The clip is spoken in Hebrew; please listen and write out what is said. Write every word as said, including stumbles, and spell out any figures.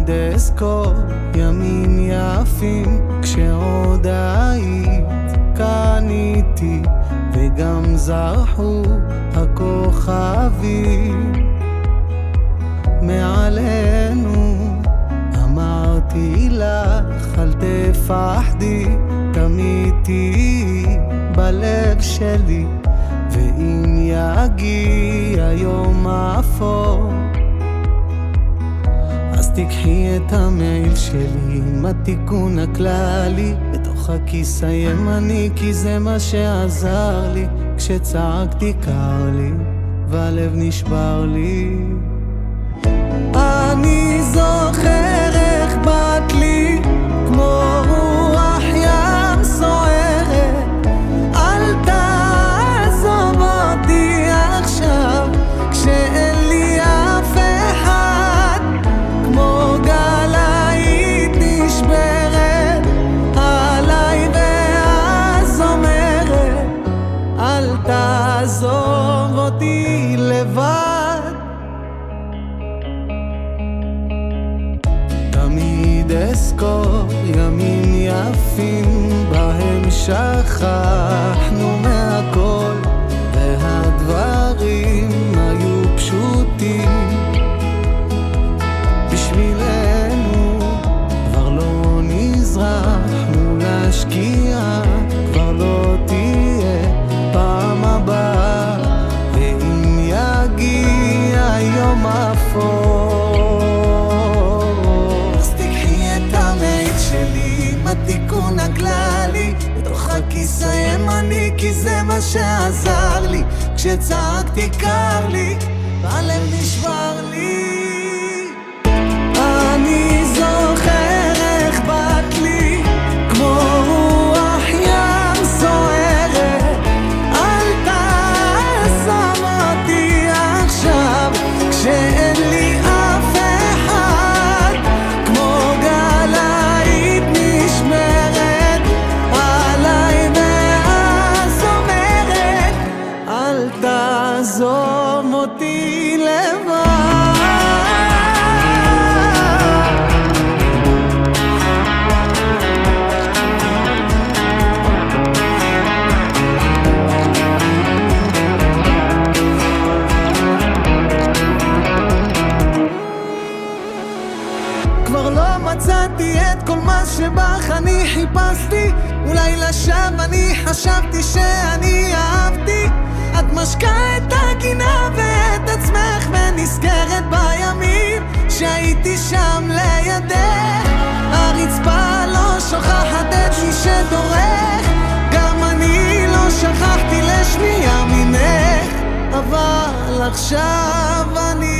תמיד אזכור ימים יפים כשעוד היית כאן איתי וגם זרחו הכוכבים מעלינו. אמרתי לך אל תפחדי, תמיד תהיי בלב שלי, ואם יגיע יום אפור אז תקחי את המייל שלי עם התיקון הכללי בתוך הכיס הימני, כי זה מה שעזר לי כשצעקתי קר לי והלב נשבר לי. אני זוכר איך באת לי כמו רוח ים סוערת, אל תעזוב אותי עכשיו כשאין לי אף אחד, כמו גל היית נשברת עליי ואז אומרת אל תעזוב אותי לבד. תמיד אזכור ימים יפים בהם שכחנו מהכל והדברים היו פשוטים בשבילנו, כבר לא נזרח מול השקיעה, כבר לא תהיה פעם הבאה, ואם יגיע יום אפור התיקון הכללי בתוך הכיס הימני, כי זה מה שעזר לי כשצעקתי קר לי והלב נשבר לי. אני זוכר איך באת לי כמו רוח ים סוערת, אל תעזוב אותי עכשיו כשאין לי אף אחד, כמו גל היית נשמרת עליי ואז אומרת אל תעזוב אותי לבד. כבר לא מצאתי את כל מה שבך אני חיפשתי, אולי לשווא אני חשבתי שאני אהבתי. את משקה את הגינה ואת עצמך ונזכרת בימים שהייתי שם לידך, הרצפה לא שוכחת את מי שדורך, גם אני לא שכחתי לשמיע ממך, אבל עכשיו אני